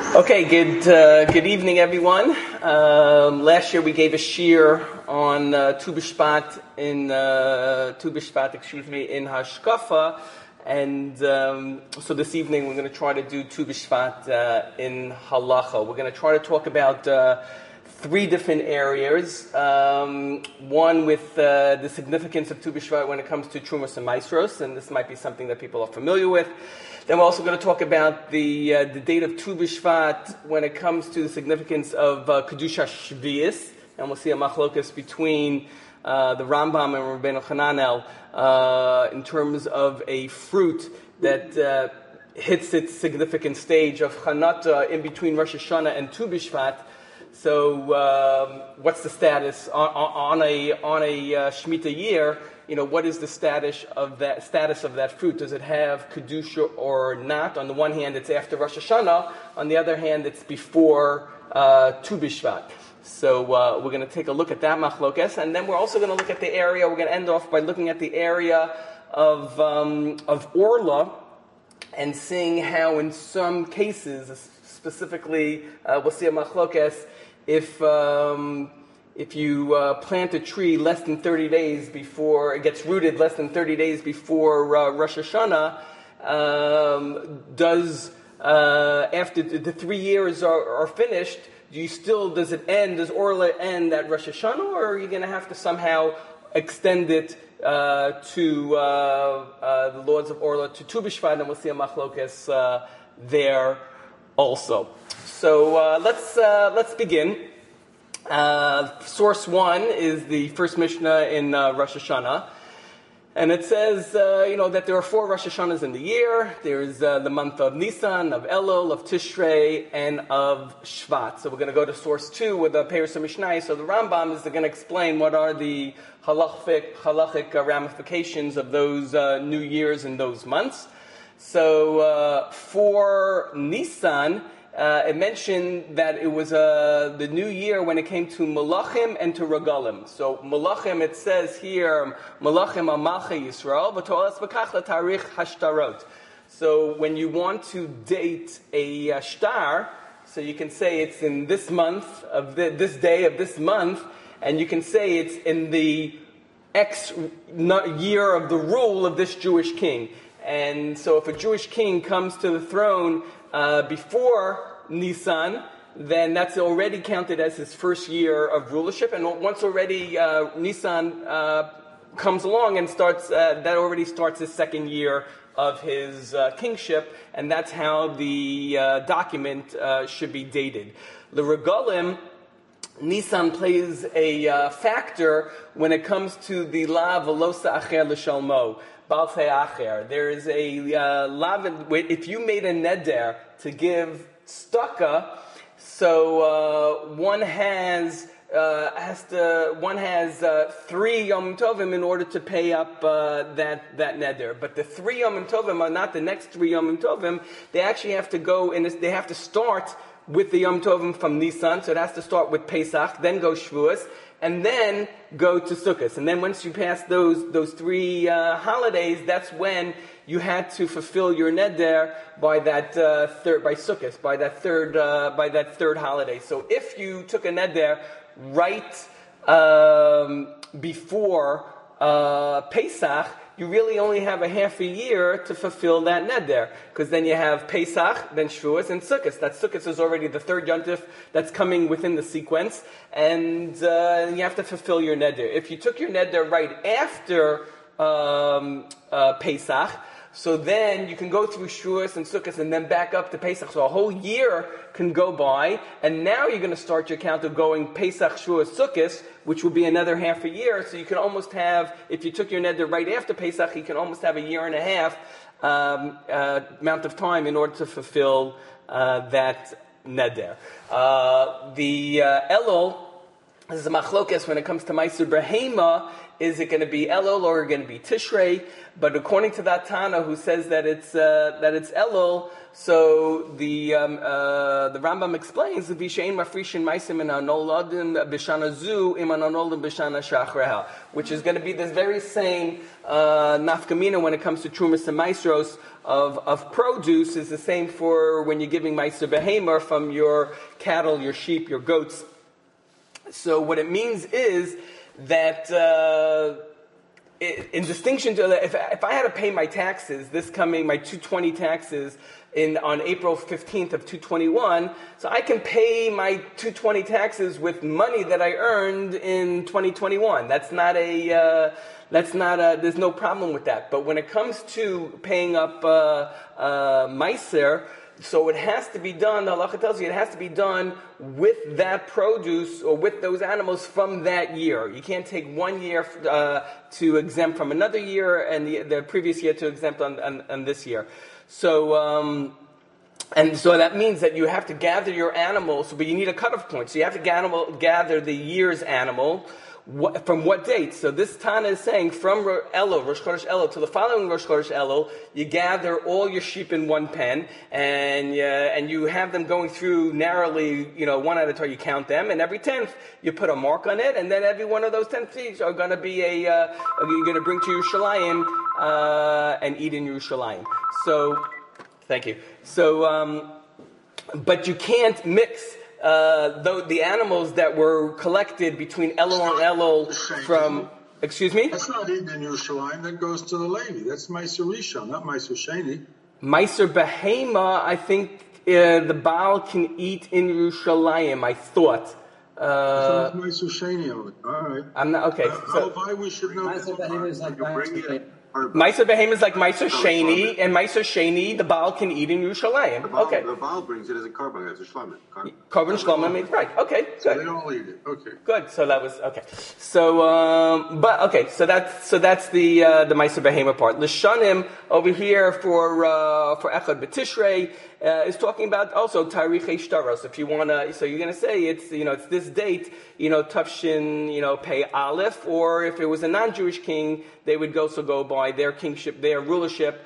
Okay, good evening, everyone. Last year we gave a shir on Tu B'Shvat in in Hashkafa, and so this evening we're going to try to do Tu B'Shvat in Halacha. We're going to try to talk about three different areas. One with the significance of Tu B'Shvat when it comes to Trumas and Maasros, and this might be something that people are familiar with. Then we're also going to talk about the date of Tu B'Shvat when it comes to the significance of Kedusha Shvius, and we'll see a machlokas between the Rambam and Rabbeinu Hananel in terms of a fruit that hits its significant stage of Chanata in between Rosh Hashanah and Tu B'Shvat. So, what's the status on a Shemitah year? You know, what is the status of that fruit? Does it have kedusha or not? On the one hand, it's after Rosh Hashanah. On the other hand, it's before Tu B'Shvat. So we're going to take a look at that machlokes, and then we're also going to look at the area. We're going to end off by looking at the area of Orla and seeing how, in some cases, specifically, we'll see a machlokes if you plant a tree less than 30 days before it gets rooted, less than 30 days before Rosh Hashanah, after the 3 years are finished, does Orla end at Rosh Hashanah, or are you going to have to somehow extend it to the Lords of Orla to Tu B'Shvat, and we'll see a machlokes there also. So let's begin. Source 1 is the first Mishnah in Rosh Hashanah, and it says that there are 4 Rosh Hashanahs in the year. There's the month of Nisan, of Elul, of Tishrei, and of Shvat. So we're going to go to source 2 with the Peiros HaMishnah. So the Rambam is going to explain what are the halachic ramifications of those new years and those months. So for Nisan, it mentioned that it was the new year when it came to Malachim and to Regalim. So Malachim, it says here, Malachim Amalchei Yisrael, v'tolas v'kach l'tarich hashtarot. So when you want to date a shtar, so you can say it's in this month, of this day of this month, and you can say it's in the X year of the rule of this Jewish king. And so if a Jewish king comes to the throne before Nisan, then that's already counted as his first year of rulership. And once already Nisan comes along and starts, that already starts his second year of his kingship. And that's how the document should be dated. The Regalim, Nisan plays a factor when it comes to the La Velosa Acher L'Shalmo. There is a lav. If you made a neder to give staka, so one has 3 Yom Tovim in order to pay up that neder. But the 3 Yom Tovim are not the next 3 Yom Tovim. They actually have to go and they have to start with the Yom Tovim from Nisan. So it has to start with Pesach, then go Shavuos, and then go to Sukkot. And then once you pass those 3 holidays, that's when you had to fulfill your neder by that by Sukkot, by that third holiday. So if you took a neder right before Pesach, you really only have a half a year to fulfill that neder, because then you have Pesach, then Shavuos, and Sukkot. That Sukkot is already the third yontif that's coming within the sequence, and you have to fulfill your neder. If you took your neder right after Pesach, so then you can go through Shavuos and Sukkot and then back up to Pesach. So a whole year can go by, and now you're going to start your count of going Pesach, Shavuos, Sukkot, which will be another half a year. So you can almost have, if you took your neder right after Pesach, you can almost have a year and a half amount of time in order to fulfill that neder. The Elul, this is a machlokes when it comes to Ma'aser Behema. Is it going to be Elul or going to be Tishrei? But according to that Tana who says that it's Elul, so the Rambam explains the Vishain Mafrishin Maisim and Anoladin Bishana Zu Im Anoladin Bishana Shachreha, which is going to be this very same nafkamina when it comes to Trumas and Maasros of produce is the same for when you're giving Meiser Behema from your cattle, your sheep, your goats. So what it means is that in distinction to if I had to pay my taxes my 220 taxes on April 15th of 221, so I can pay my 220 taxes with money that I earned in 2021. There's no problem with that. But when it comes to paying up Meiser, so it has to be done, the halacha tells you it has to be done with that produce or with those animals from that year. You can't take 1 year to exempt from another year and the previous year to exempt on this year. So, and so that means that you have to gather your animals, but you need a cutoff point. So you have to gather the year's animal. From what date? So this Tana is saying from Elul, Rosh Chodesh Elul, to the following Rosh Chodesh Elul, you gather all your sheep in one pen, and you have them going through narrowly, one at a time. You count them, and every 10th you put a mark on it, and then every one of those 10 feet are going to be you're going to bring to Yerushalayim and eat in Yerushalayim. So, thank you. So, but you can't mix. The animals that were collected between Elul and Elul from, excuse me? That's not eaten in Yerushalayim, that goes to the Levi. That's Meiser Rishon, not Meiser Sheni. Meiser Behema, I think the Baal can eat in Yerushalayim, I thought. Meiser Sheni of it, all right. I'm not, okay. So, why we should know Meiser Behema is like Meiser Behema is like Meiser Sheni, and Meiser Sheni, the Baal can eat in Yerushalayim. Okay. The Baal brings it as a carbon, as a shlomen. Carbon shlomen means right. Okay, good. So they don't eat it. Okay. Good. So that was okay. So, So that's the Meiser Behema part. Lishanim over here for Echad B'Tishrei is talking about also Tarichei Shtaros. If you wanna, so you're gonna say it's this date, Tufshin, Pei Aleph, or if it was a non-Jewish king, they would go by their kingship, their rulership,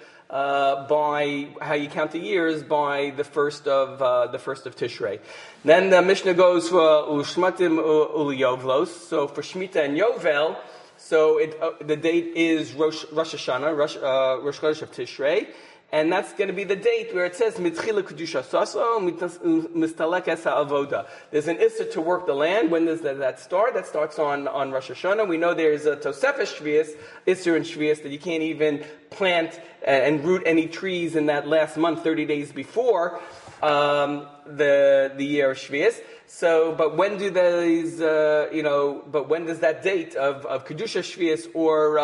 by how you count the years by the first of Tishrei. Then the Mishnah goes for Ushmatim Uliyovlos. So for Shemitah and Yovel, so the date is Rosh Hashanah, Rosh Chodesh of Tishrei. And that's going to be the date where it says Mitchila Kedusha Saso Mistalek Esa Avoda. There's an Issa to work the land. When does that start? That starts on Rosh Hashanah. We know there's a Tosefes Shvius, Issa and Shvius, that you can't even plant and root any trees in that last month, 30 days before the year of Shvius. So, but when do these, but when does that date of Kedusha Shvius or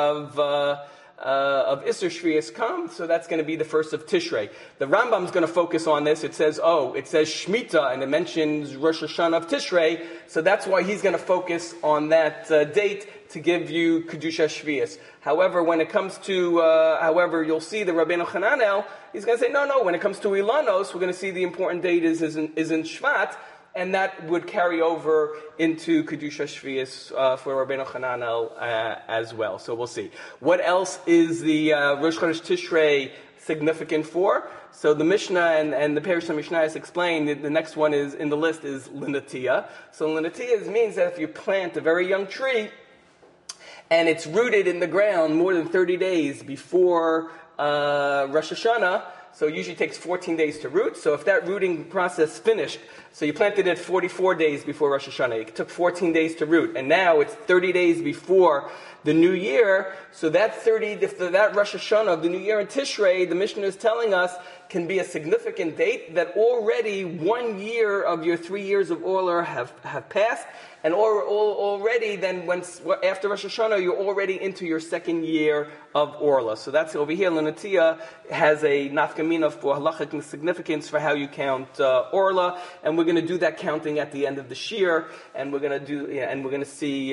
of Isser Shvius come? So that's going to be the first of Tishrei. The Rambam's going to focus on this. It says Shemitah, and it mentions Rosh Hashanah of Tishrei, so that's why he's going to focus on that date to give you Kedusha Shvius. However, when it comes to, you'll see the Rabbeinu Hananel, he's going to say, no, when it comes to Ilanos, we're going to see the important date is in Shvat, and that would carry over into Kedusha Shvius for Rabbeinu Hananel as well. So we'll see. What else is the Rosh Chodesh Tishrei significant for? So the Mishnah and the Perush Mishnayos explain that the next one is in the list is Linatia. So Linatia means that if you plant a very young tree and it's rooted in the ground more than 30 days before Rosh Hashanah, so it usually takes 14 days to root. So if that rooting process finished, so you planted it 44 days before Rosh Hashanah, it took 14 days to root, and now it's 30 days before the new year, so that Rosh Hashanah of the new year in Tishrei, the Mishnah is telling us, can be a significant date that already 1 year of your 3 years of Orla have passed, and already then after Rosh Hashanah, you're already into your second year of Orla. So that's over here. Lanatia has a nafkamina for halachic significance for how you count Orla, and we're going to do that counting at the end of the Shir, and we're going to see.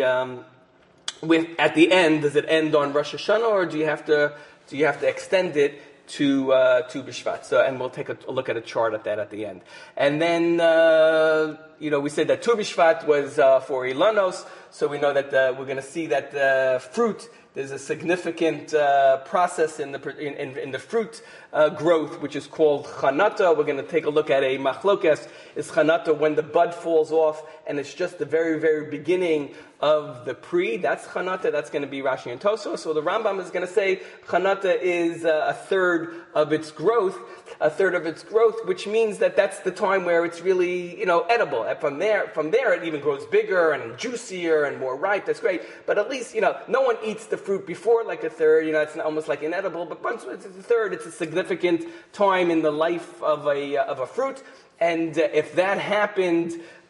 At the end, does it end on Rosh Hashanah, or do you have to extend it to B'Shvat? So, and we'll take a look at a chart at that at the end. And then we said that Tu B'Shvat was for Ilanos. So we know that we're going to see that fruit. There's a significant process in the fruit growth, which is called chanata. We're going to take a look at a machlokes. Is chanata when the bud falls off and it's just the very, very beginning of the pre? That's chanata. That's going to be Rashi and Tosfos. So the Rambam is going to say chanata is a third of its growth, which means that that's the time where it's really, edible. And from there it even grows bigger and juicier and more ripe. That's great. But at least, no one eats the fruit before like a third. It's almost like inedible. But once it's a third, it's a significant time in the life of a fruit. And if that happened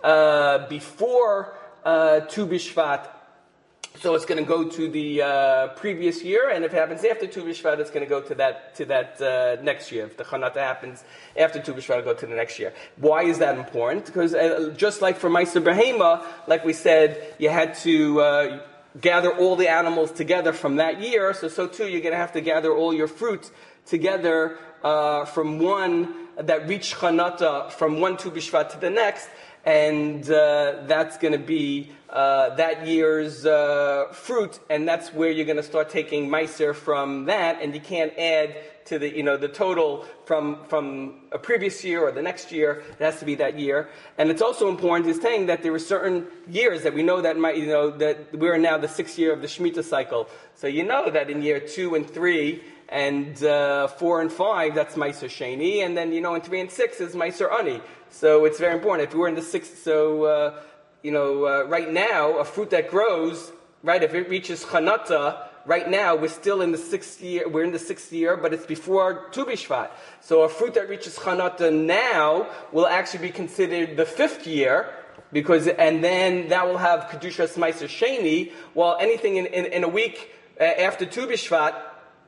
before Tu B'Shvat, so it's going to go to the previous year, and if it happens after Tu B'Shvat, it's going to go to that next year. If the Chanata happens after Tu B'Shvat, it'll go to the next year. Why is that important? Because just like for Meiser Behema, like we said, you had to gather all the animals together from that year, so too you're going to have to gather all your fruit together from one that reached Chanata, from one Tu B'Shvat to the next, and that's going to be that year's fruit, and that's where you're going to start taking meiser from that, and you can't add to the total from a previous year or the next year. It has to be that year. And it's also important is saying that there are certain years that we know that that we're now the 6th year of the Shemitah cycle. So you know that in year 2 and 3 and 4 and 5, that's Meiser Sheni, and then in 3 and 6 is Meiser Ani. So it's very important. If we're in the 6th, right now, a fruit that grows, right, if it reaches Chanata, right now we're still in the 6th year. We're in the 6th year, but it's before Tu B'Shvat. So a fruit that reaches Chanata now will actually be considered the 5th year, and then that will have Kedushas Meiser Sheni. While anything in a week after Tu B'Shvat,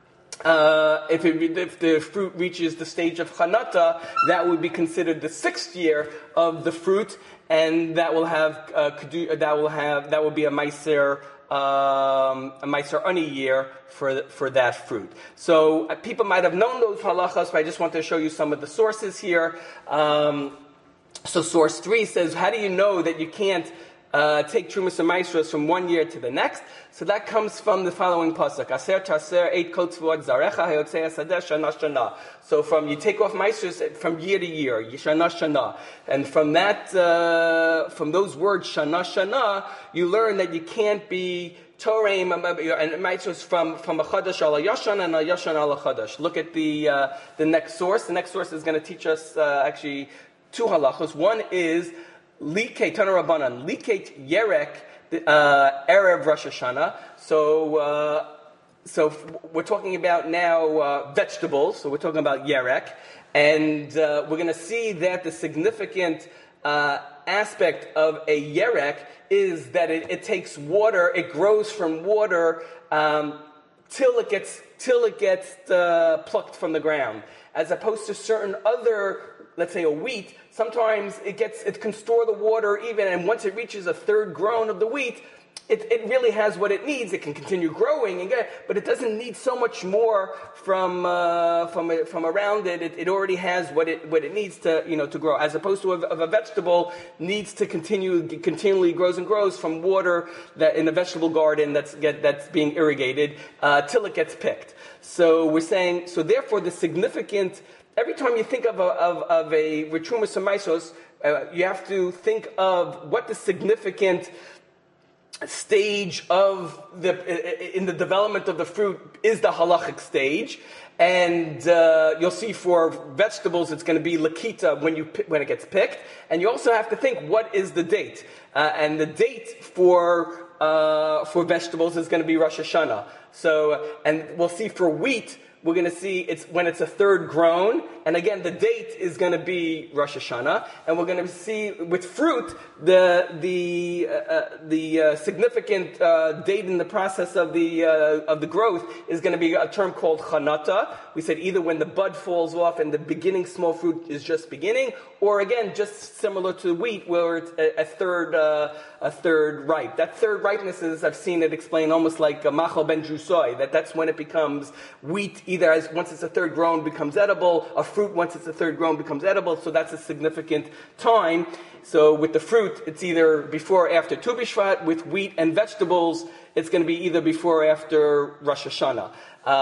if the fruit reaches the stage of Chanata, that would be considered the 6th year of the fruit, and that will be a Meiser Ani year for that fruit. So people might have known those halachas, but I just want to show you some of the sources here. So source 3 says, how do you know that you can't take Trumas and Maisros from one year to the next? So that comes from the following pasuk: Aser taser eit kol tzvuot zarecha hayotzei hasadeh shana shana. So you take off Maisros from year to year, shana shana, and from from those words shana shana, you learn that you can't be Toreim and Maisros from a chadash ala yashan and a yashan ala chadash. Look at the next source. The next source is going to teach us actually 2 halachos. One is Liket Tana Rabbanan, Liket Yerek, Erev Rosh Hashanah. So we're talking about now vegetables. So we're talking about Yerek, and we're going to see that the significant aspect of a Yerek is that it takes water. It grows from water till it gets plucked from the ground, as opposed to certain other, let's say a wheat. Sometimes it can store the water even, and once it reaches a third grown of the wheat, it really has what it needs. It can continue growing, but it doesn't need so much more from around it. It already has what it needs to grow, as opposed to a vegetable needs to continually grows and grows from water that in a vegetable garden that's being irrigated till it gets picked. So we're saying, therefore the significant. Every time you think of a Retrumas and Maisos, you have to think of what the significant stage in the development of the fruit is the halachic stage. And you'll see for vegetables it's going to be lakita when it gets picked. And you also have to think, what is the date? And the date for vegetables is going to be Rosh Hashanah. So, and we'll see for wheat, we're going to see it's when it's a third grown, and again the date is going to be Rosh Hashanah, and we're going to see with fruit the significant date in the process of the growth is going to be a term called Chanata. We said either when the bud falls off and the beginning small fruit is just beginning, or again just similar to wheat where it's a third ripe. That third ripeness is, I've seen it explained almost like a machal ben jusoi, that's when it becomes wheat either as once it's a third grown becomes edible, a fruit once it's a third grown becomes edible, so that's a significant time. So with the fruit, it's either before or after Tu B'Shvat. With wheat and vegetables, it's going to be either before or after Rosh Hashanah.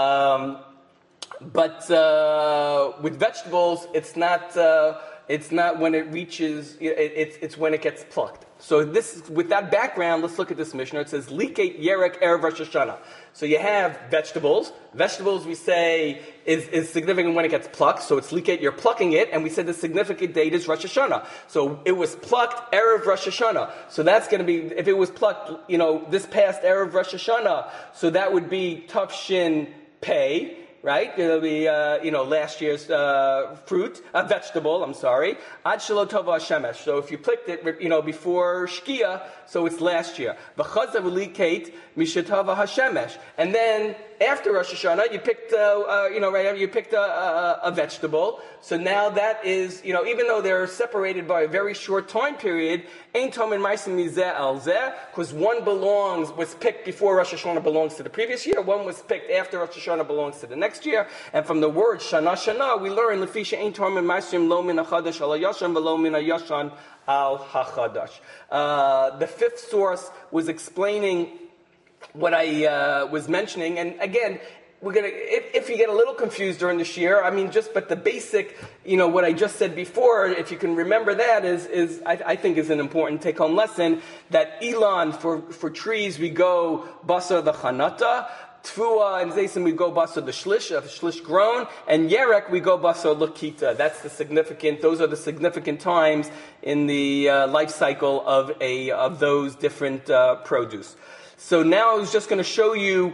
But with vegetables, it's not when it reaches. It's when it gets plucked. So with that background, let's look at this Mishnah. It says Liket Yerek Erev Rosh Hashanah. So you have vegetables. Vegetables we say is significant when it gets plucked. So it's Liket, you're plucking it, and we said the significant date is Rosh Hashanah. So it was plucked Erev Rosh Hashanah. So that's going to be, if it was plucked, this past Erev Rosh Hashanah, so that would be Tufshin Pei. Right? It'll be, last year's vegetable, I'm sorry. Ad shelo tova hashemesh. So if you picked it, before Shkia, so it's last year. V'chazav ulikate mishetava hashemesh. And then after Rosh Hashanah, you picked, you picked a vegetable. So now that is, even though they're separated by a very short time period, ein tomin ma'asim mizeh al zeh, because one was picked before Rosh Hashanah belongs to the previous year, one was picked after Rosh Hashanah belongs to the next year. And from the word shana, we learn lefisha ein tomin ma'asim lo min hachadash al hayashan v'lo min hayashan al hachadash. The fifth source was explaining what I was mentioning, and again, we're gonna. If you get a little confused during this year, but the basic, what I just said before, if you can remember that, I think is an important take-home lesson. That Elon for trees we go basa the chanata, Tfua and Zaysim we go basa the shlish grown, and Yerek we go basa lakita. Those are the significant times in the life cycle of those different produce. So now I was just going to show you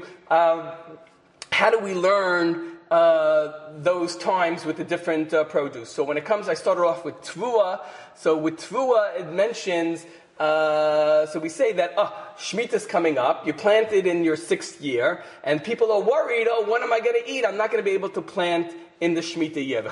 how do we learn those times with the different produce. So when it comes, I started off with Tvua. So with Tvua, it mentions, so we say that, Shemitah is coming up. You planted in your 6th year, and people are worried, when am I going to eat? I'm not going to be able to plant in the Shemitah year.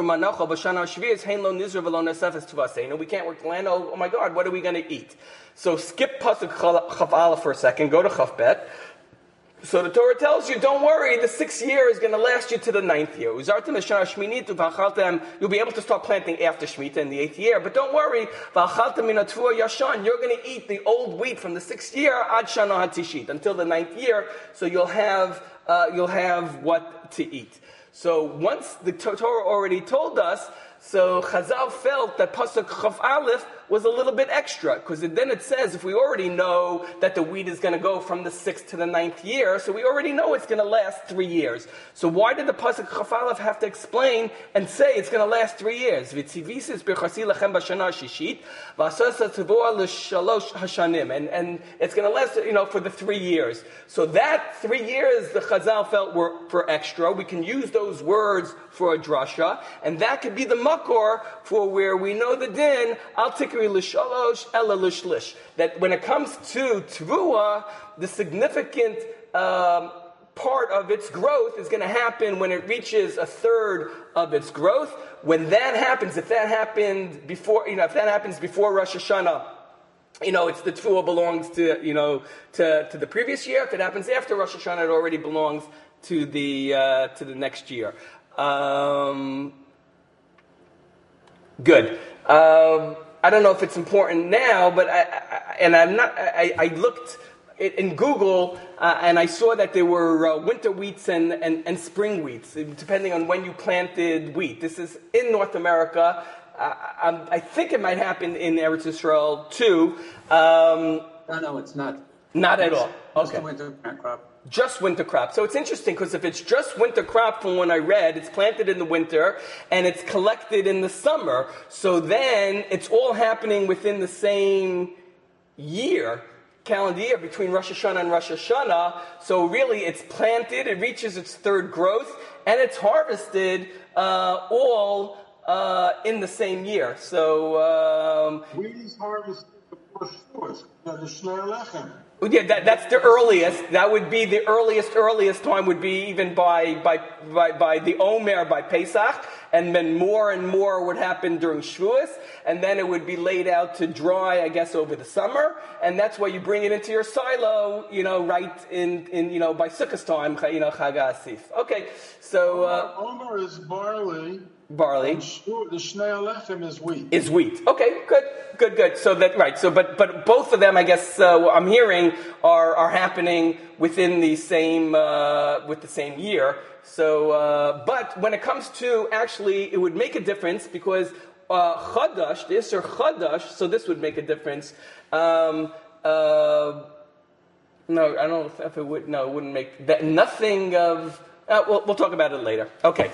We can't work the land. Oh my God, what are we going to eat? So skip Pasuk Chav Aleph for a second, go to Chav Bet. So the Torah tells you, don't worry, the 6th year is going to last you to the 9th year. You'll be able to start planting after Shemitah in the 8th year, but don't worry, you're going to eat the old wheat from the 6th year until the 9th year, so you'll have what to eat. So once the Torah already told us, so Chazal felt that Pasuk Chav Aleph was a little bit extra, because then it says, if we already know that the wheat is going to go from the 6th to the 9th year, so we already know it's going to last 3 years. So why did the Pasuk Chav Aleph have to explain and say it's going to last 3 years? And it's going to last, for the 3 years. So that 3 years the Chazal felt were for extra. We can use those words for a drasha, and that could be the makor for where we know the din, al tikri l'shalosh ela l'shlish. That when it comes to tvua, the significant part of its growth is going to happen when it reaches a third of its growth. When that happens, if that happens before Rosh Hashanah, it's the tvua belongs to the previous year. If it happens after Rosh Hashanah, it already belongs to the next year. Good. I don't know if it's important now, but I looked in Google and I saw that there were winter wheats and spring wheats, depending on when you planted wheat. This is in North America. I think it might happen in Eretz Yisrael too. No, it's not. Not at all. Just Okay. a winter crop. Just winter crop. So it's interesting because if it's just winter crop from when I read, it's planted in the winter and it's collected in the summer. So then it's all happening within the same calendar year, between Rosh Hashanah and Rosh Hashanah. So really it's planted, it reaches its third growth, and it's harvested all in the same year. So Wheat is harvested before Shavuos, the Shnei Lechem. yeah, that's the earliest. That would be the earliest time would be even by the Omer, by Pesach. and then more and more would happen during Shavuos, and then it would be laid out to dry, I guess, over the summer, and that's why you bring it into your silo, right in by Sukkot time, Chag HaAsif. Okay, so Omer is barley. Barley. And the Shnei Alechem is wheat. Is wheat. Okay, good. So that right. So, but both of them, I guess, what I'm hearing are happening within the same with the same year. So, but when it comes to actually, it would make a difference because Chadash, the Isser Chadash. So this would make a difference. No, I don't know if it would. No, it wouldn't make that. Nothing of. We'll talk about it later. Okay.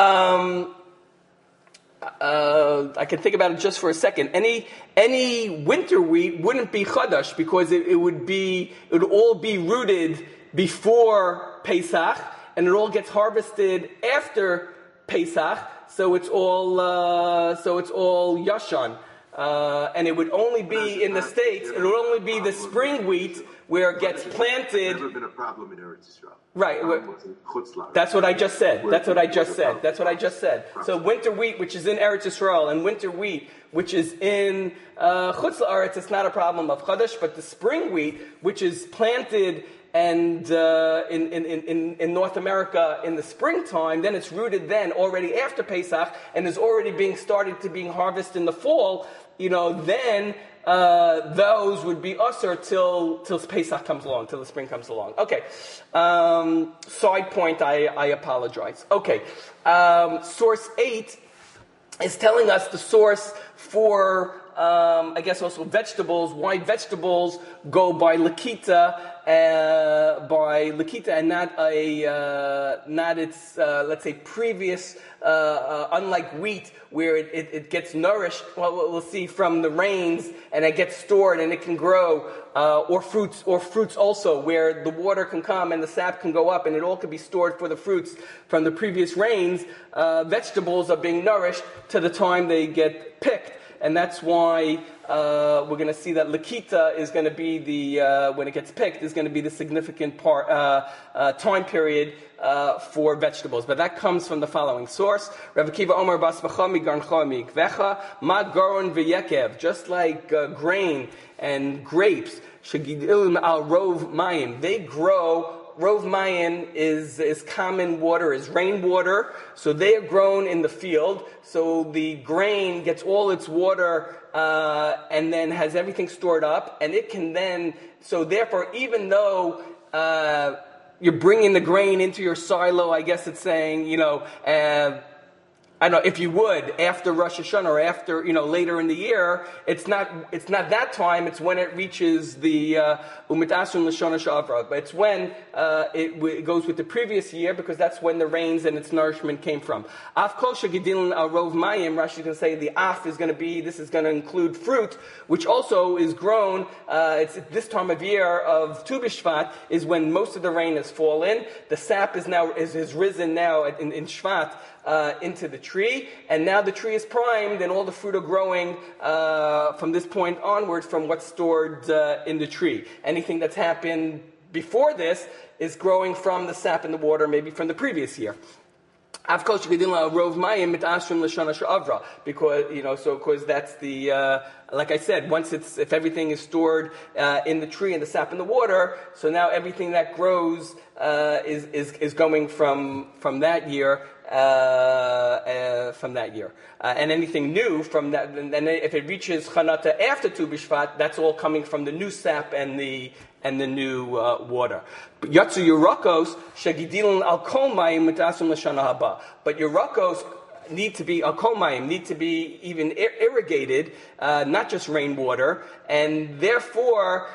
I can think about it just for a second. Any winter wheat wouldn't be chadash because it would all be rooted before Pesach, and it all gets harvested after Pesach. So it's all yashan, and it would only be in the States. It would only be the spring wheat where it gets planted. Never been a problem in Eretz Yisrael. Right. That's what I just said. So winter wheat, which is in Eretz Yisrael, and winter wheat, which is in Chutz La'aretz, it's not a problem of Chadash, but the spring wheat, which is planted and in North America in the springtime, then it's rooted then already after Pesach and is already being harvested in the fall, then those would be usher till Pesach comes along, till the spring comes along. Okay. Side point, I apologize. Okay. Source 8 is telling us the source for, I guess also vegetables, why vegetables go by Lakita and not its, let's say, previous, unlike wheat, where it gets nourished, we'll see, from the rains, and it gets stored and it can grow, or fruits also, where the water can come and the sap can go up and it all can be stored for the fruits from the previous rains. Vegetables are being nourished to the time they get picked. And that's why we're going to see that Lakita is going to be when it gets picked, is going to be the significant time period for vegetables. But that comes from the following source. Rav Akiva Omer Bas Machami Garncha Mikvecha Ma Garon V'Yekev. Just like grain and grapes, Shegidilim Al Rov Mayim. They grow. Rov Mayim is common water, is rainwater. So they are grown in the field. So the grain gets all its water and then has everything stored up. And it can then, so therefore, even though you're bringing the grain into your silo, I guess it's saying, I don't know, if you would, after Rosh Hashanah or after, later in the year, it's not that time, it's when it reaches the Umitasun Lashana Shavra. But it's when it goes with the previous year, because that's when the rains and its nourishment came from. Af kol shegidilin al rov mayim, Rashi is going to say the af is going to include fruit, which also is grown, it's this time of year of Tu B'Shvat, is when most of the rain has fallen. The sap is risen now in Shvat, into the tree, and now the tree is primed and all the fruit are growing from this point onwards from what's stored in the tree. Anything that's happened before this is growing from the sap in the water, maybe from the previous year. Because that's the, like I said, if everything is stored in the tree and the sap in the water, so now everything that grows is going from that year. And anything new from that, and then if it reaches Chanata after Tu B'Shvat, that's all coming from the new sap and the new water. Yatsu Yerakos Shagidilin Al Kol Mayim Mitasum L'Shana Haba. But Yerakos need to be even irrigated, not just rainwater, and therefore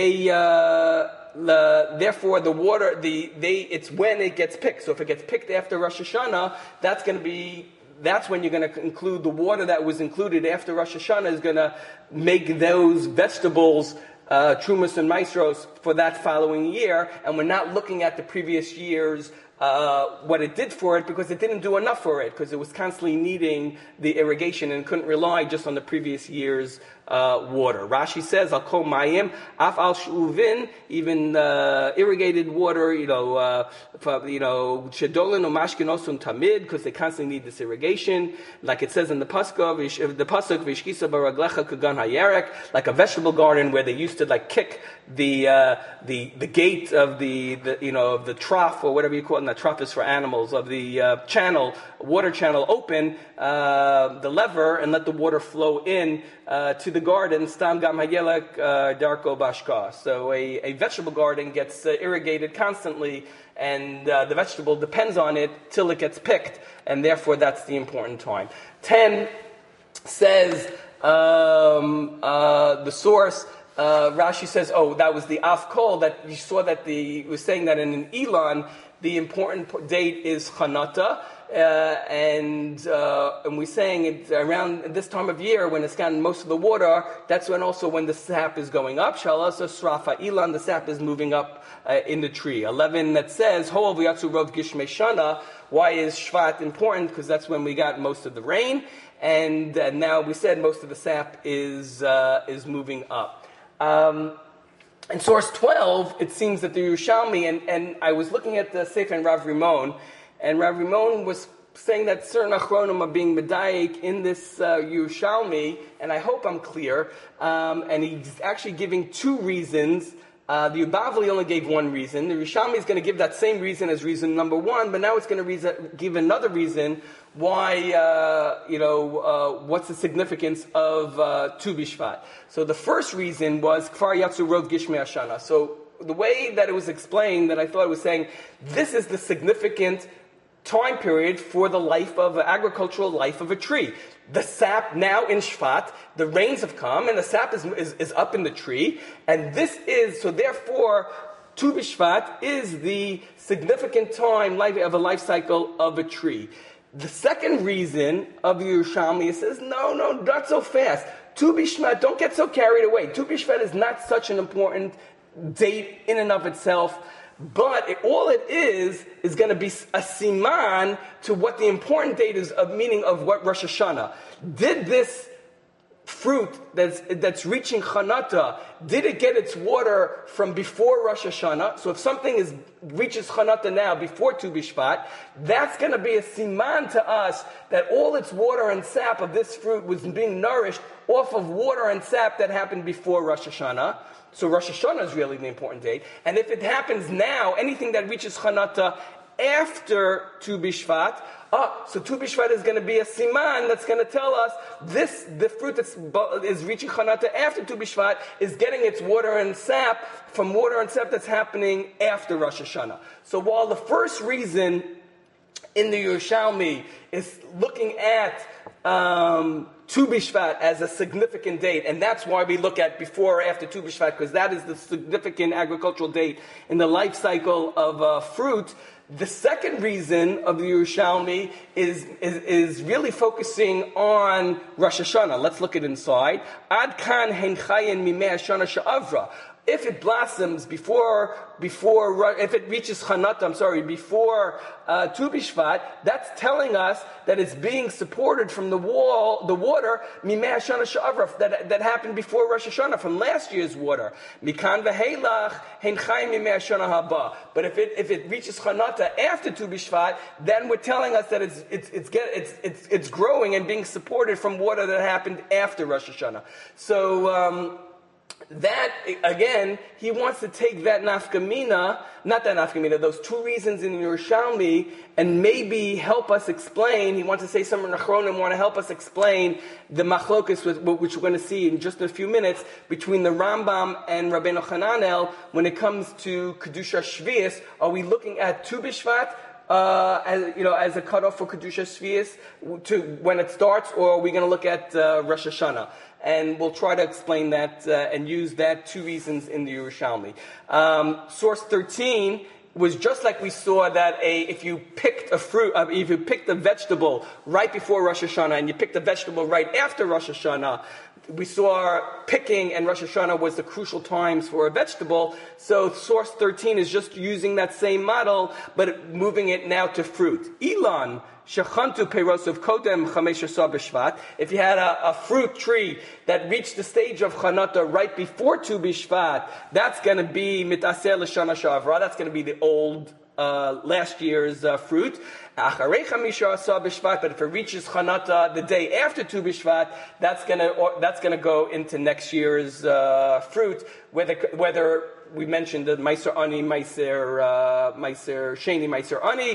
therefore the water, it's when it gets picked. So if it gets picked after Rosh Hashanah, that's when you're going to include the water that was included after Rosh Hashanah is going to make those vegetables Trumas and Maestros for that following year, and we're not looking at the previous year's what it did for it, because it didn't do enough for it, because it was constantly needing the irrigation and couldn't rely just on the previous year's water. Rashi says, "Al kol mayim af al shuvin," even irrigated water, shedolin umashkinosun tamid, because they constantly need this irrigation, like it says in the pasuk, "Vishkisa baraglecha kagan hayerek," like a vegetable garden where they used to like kick the gate of the trough, or whatever you call it. And the trough is for animals, of the water channel open, the lever, and let the water flow in to the garden. Stam gam hayelek darko bashka. So a vegetable garden gets irrigated constantly, and the vegetable depends on it till it gets picked, and therefore that's the important time. 10 says the source. Rashi says, that was the Afkol, that you saw that was saying that in an Elon, the important date is Chanata, and we're saying it around this time of year when it's gotten most of the water. That's when the sap is going up. Shalasa Srafa Elon, the sap is moving up in the tree. 11 that says Hol v'yatzu rov gishmei shana. Why is Shvat important? Because that's when we got most of the rain, and now we said most of the sap is moving up. In source 12, it seems that the Yerushalmi, and I was looking at the Sefer and Rav Rimon, and Rav Rimon was saying that certain achronim are being medayik in this Yerushalmi, and I hope I'm clear, and he's actually giving two reasons. The Yubavli only gave one reason. The Yerushalmi is going to give that same reason as reason number one, but now it's going to give another reason why, what's the significance of Tu B'Shvat. So the first reason was Kfar Yatzu Rov Gishmei Hashana. So the way that it was explained, that I thought it was saying, this is the significant time period for the agricultural life of a tree. The sap now in Shvat, the rains have come, and the sap is up in the tree, and so therefore, Tu B'Shvat is the significant time of a life cycle of a tree. The second reason of the Yerushalmi says, no, not so fast. Tu B'Shvat, don't get so carried away. Tu B'Shvat is not such an important date in and of itself, but all it is going to be a siman to what the important date is, meaning of what Rosh Hashanah. Did this fruit that's reaching Chanata, did it get its water from before Rosh Hashanah? So if something reaches Chanata now, before Tu B'Shvat, that's going to be a siman to us that all its water and sap of this fruit was being nourished off of water and sap that happened before Rosh Hashanah. So Rosh Hashanah is really the important date. And if it happens now, anything that reaches Chanata after Tu B'Shvat, so Tu B'Shvat is going to be a siman that's going to tell us the fruit that is reaching Chanata after Tu B'Shvat is getting its water and sap from water and sap that's happening after Rosh Hashanah. So while the first reason in the Yerushalmi is looking at Tu B'Shvat as a significant date, and that's why we look at before or after Tu B'Shvat, because that is the significant agricultural date in the life cycle of fruit. The second reason of the Yerushalmi is really focusing on Rosh Hashanah. Let's look at inside. Ad kan hen chayin mimei Hashana she'avra. If it blossoms if it reaches Chanata, before Tu B'Shvat, that's telling us that it's being supported from the water, Mimei Hashana she'avra, that happened before Rosh Hashanah, from last year's water. Mikan v'heilach hein chayim Mimei Hashana haba. But if it reaches Chanata after Tu B'Shvat, then we're telling us that it's growing and being supported from water that happened after Rosh Hashanah. So, that, again, he wants to take that those two reasons in Yerushalmi, and maybe help us explain. He wants to say some Achronim want to help us explain the machlokus, which we're going to see in just a few minutes, between the Rambam and Rabbeinu Hananel when it comes to Kedusha Shvius. Are we looking at Tu B'Shvat as a cutoff for Kedusha Shvius to when it starts, or are we going to look at Rosh Hashanah? And we'll try to explain that and use that two reasons in the Yerushalmi. Source 13 was just like we saw that if you picked a fruit, if you picked a vegetable right before Rosh Hashanah and you picked a vegetable right after Rosh Hashanah, we saw picking and Rosh Hashanah was the crucial times for a vegetable. So source 13 is just using that same model, but moving it now to fruit. Ilan, shechantu peirosov kodem chamesh asar b'shvat. If you had a fruit tree that reached the stage of chanata right before Tu B'Shvat, that's going to be mitaser l'shana shavra. That's going to be the old last year's fruit. But if it reaches Chanata the day after Tu B'Shvat, that's gonna go into next year's fruit. Whether we mentioned the Meiser Ani, Meiser Sheni, Meiser Ani,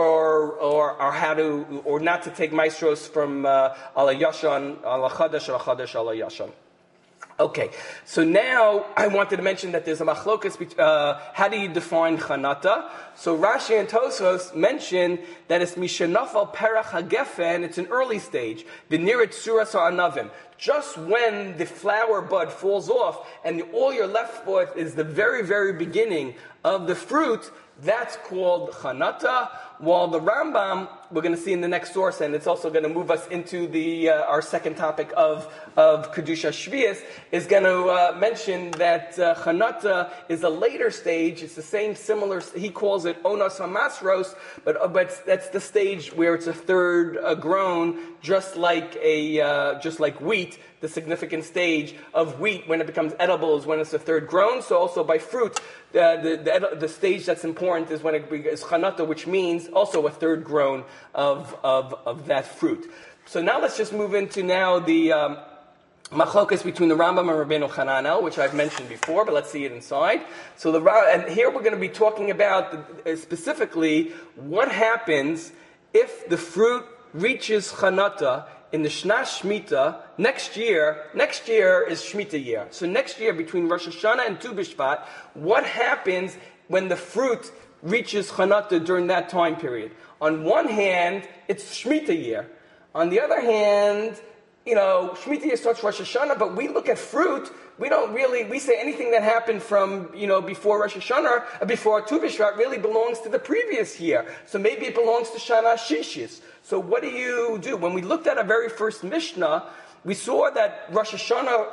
or how to or not to take Meisros from Ala Yashan, Ala Chadash, Ala Chadash, Ala Yashan. Okay, so now I wanted to mention that there's a machlokas. How do you define chanata? So Rashi and Tosfos mention that it's mishenafal perach hagefen. It's an early stage. V'nirit suras ha'anavim. Just when the flower bud falls off and all you're left with is the very, very beginning of the fruit, that's called chanata. While the Rambam, we're going to see in the next source, and it's also going to move us into the our second topic of Kedusha Shvius, is going to mention that Chanata is a later stage. It's the same, similar. He calls it Onas Hamasros, but that's the stage where it's a third grown, just like wheat. The significant stage of wheat when it becomes edible is when it's a third grown. So also by fruit, the stage that's important is when it is chanata, which means also a third grown of that fruit. So now let's just move into now the machlokas between the Rambam and Rabbeinu Hananel, which I've mentioned before, but let's see it inside. So and here we're going to be talking about specifically what happens if the fruit reaches chanata in the Shna Shemitah next year is Shemitah year. So next year, between Rosh Hashanah and Tu B'Shvat, what happens when the fruit reaches Chanata during that time period? On one hand, it's Shemitah year. On the other hand, Shemitah year starts Rosh Hashanah, but we look at fruit, we say anything that happened from, before Rosh Hashanah, before Tu B'Shvat really belongs to the previous year. So maybe it belongs to Shana Shishis. So what do you do? When we looked at our very first Mishnah, we saw that Rosh Hashanah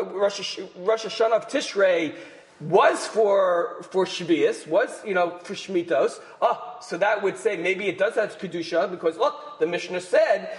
of Tishrei was for Shvius, was, for Shmitos. So that would say maybe it does have Kedusha, because look, the Mishnah said,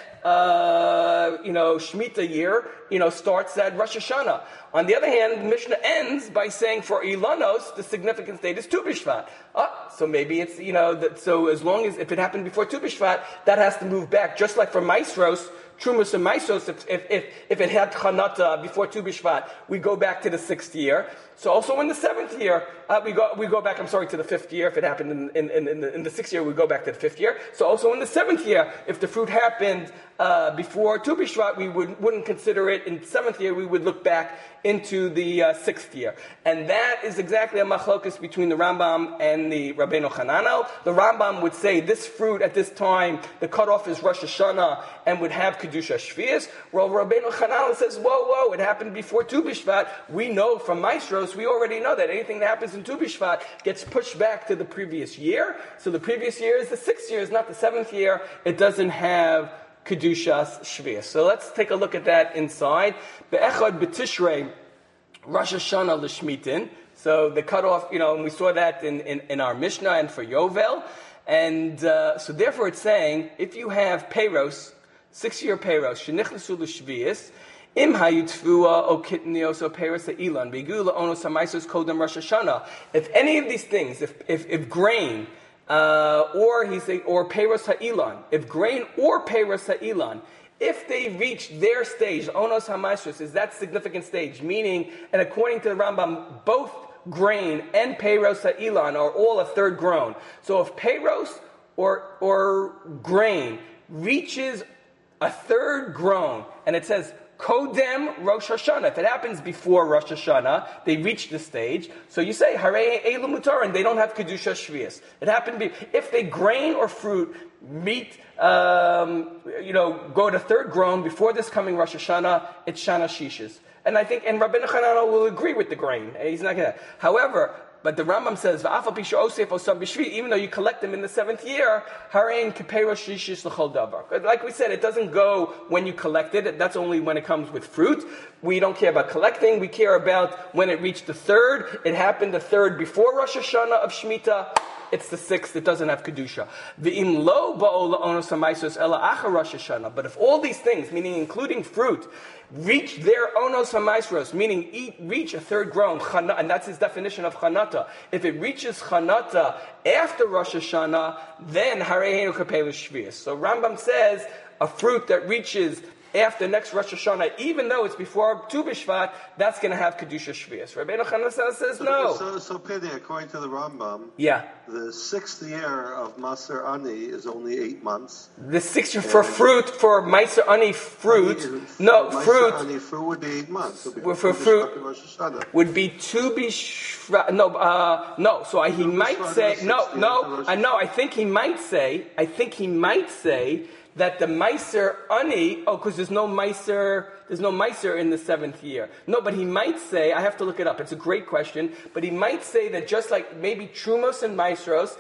Shemitah year, starts at Rosh Hashanah. On the other hand, the Mishnah ends by saying for Ilanos, the significant date is Tu B'Shvat. So maybe it's, so as long as, if it happened before Tu B'Shvat, that has to move back, just like for Maisros, Trumas and Maisos, if it had Chanata before Tu B'Shvat, we go back to the 6th year. So also in the 7th year, we go back, to the 5th year. If it happened in the 6th year, we go back to the 5th year. So also in the 7th year, if the fruit happened before Tu B'Shvat, we wouldn't consider it. In the 7th year, we would look back into the 6th year. And that is exactly a machlokas between the Rambam and the Rabbeinu Hananel. The Rambam would say this fruit at this time, the cutoff is Rosh Hashanah, and would have Kedusha Shvius. Well, Rabbeinu Hananel says, whoa, it happened before Tu B'Shvat. We know from Maestros, we already know that anything that happens in Tu B'Shvat gets pushed back to the previous year. So the previous year is the 6th year, is not the 7th year. It doesn't have Kedushas Shvius. So let's take a look at that inside. Be'echad b'tishrei Rosh Hashanah l'shmitin. So the cutoff, and we saw that in our Mishnah and for Yovel. And so therefore it's saying, if you have Peiros, 6-year Peiros, shenichnesu l'shvius, im hayutvua o kitnios o Peiros ha'ilan, b'yigu la'onos ha'maisos kodem Rosh Hashanah. If any of these things, if grain, or Peiros ha'ilan, if grain or Peiros ha'ilan, if they reach their stage, Onos HaMaishros is that significant stage, meaning, and according to the Rambam, both grain and Peiros HaIlan are all a third grown. So if Peiros or grain reaches a third grown, and it says, Kodem Rosh Hashanah. If it happens before Rosh Hashanah, they reach the stage. So you say, Harei Eilu Mutar, and they don't have Kedusha Shvius. It happened if they grain or fruit meet, go to third grown before this coming Rosh Hashanah, it's Shana Shishis. And I think, and Rabbeinu Hananel will agree with the grain. He's not going to. However, But the Rambam says, "V'afal pisha osef osam b'shvi," even though you collect them in the 7th year, harein kepeiros shlishis l'chol davar. Like we said, it doesn't go when you collect it. That's only when it comes with fruit. We don't care about collecting. We care about when it reached the 3rd. It happened the 3rd before Rosh Hashanah of Shemitah. It's the 6th. It doesn't have kedusha. V'im lo ba'ol la'onos ha'maisos ela achar Rosh Hashanah. But if all these things, meaning including fruit, reach their onos ha'maisros, meaning reach a 3rd grown, and that's his definition of chanata. If it reaches chanata after Rosh Hashanah, then hareinu kapelu shvius. So Rambam says a fruit that reaches after next Rosh Hashanah, even though it's before Tu B'Shvat, that's going to have Kedusha Shvius. Rabbeinu Chananel says no. So Pidi, according to the Rambam, yeah, the 6th year of Maser Ani is only 8 months. The 6th year for fruit, for Meiser Ani fruit, fruit. Ani fruit would be 8 months. For fruit would be Tu B'Shvat. No. So he might say I think he might say that the Meiser Ani, because there's no Meiser in the 7th year. No, but he might say, I have to look it up, it's a great question, but he might say that just like maybe Trumos and Maisros,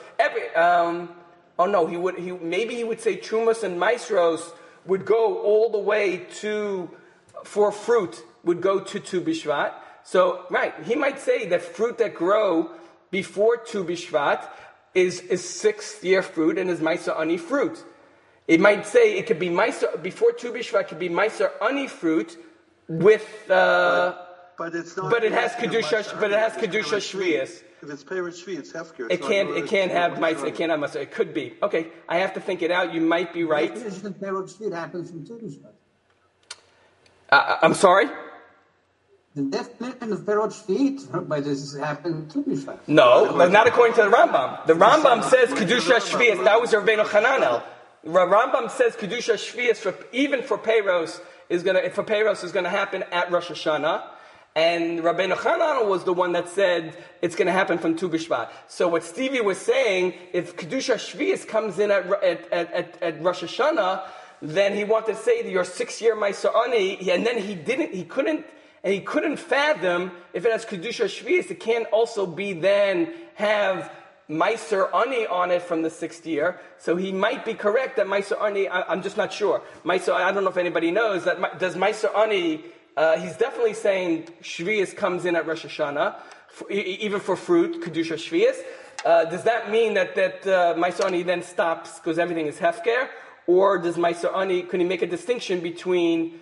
he would say Trumos and Maisros would go all the way for fruit, would go to Tu B'Shvat. So, right, he might say that fruit that grow before Tu B'Shvat is 6th year fruit and is Meiser Ani fruit. It might say it could be Meiser before Tu B'Shvat. It could be Meiser Ani fruit with, but it's not. But it has kedusha. But it has kedusha shvius. If it's peiros shvi, it's hefker. It can't have Meiser. It can't have Meiser. It could be. Okay, I have to think it out. You might be right. The definition of peiros shvi happens from Tu B'Shvat. I'm sorry. The definition of peiros shvi by this happened Tu B'Shvat. No, but not according to the Rambam. The Rambam says kedusha shvius. That was Rabbeinu Chananel. Rambam says kedusha shvius even for peiros is going to happen at Rosh Hashanah, and Rabbeinu Chananel was the one that said it's going to happen from Tu B'Shvat. So what Stevie was saying, if kedusha shvius comes in at Rosh Hashanah, then he wanted to say that your 6-year Meiser Ani, and then he couldn't fathom if it has kedusha shvius, it can't also be then have Meiser Ani on it from the 6th year, so he might be correct that Meiser Ani, I'm just not sure. I don't know if anybody knows, does Meiser Ani, he's definitely saying Shvius comes in at Rosh Hashanah, even for fruit, Kedusha Shvius. Does that mean that Meiser Ani then stops because everything is Hefker? Or does Meiser Ani, could he make a distinction between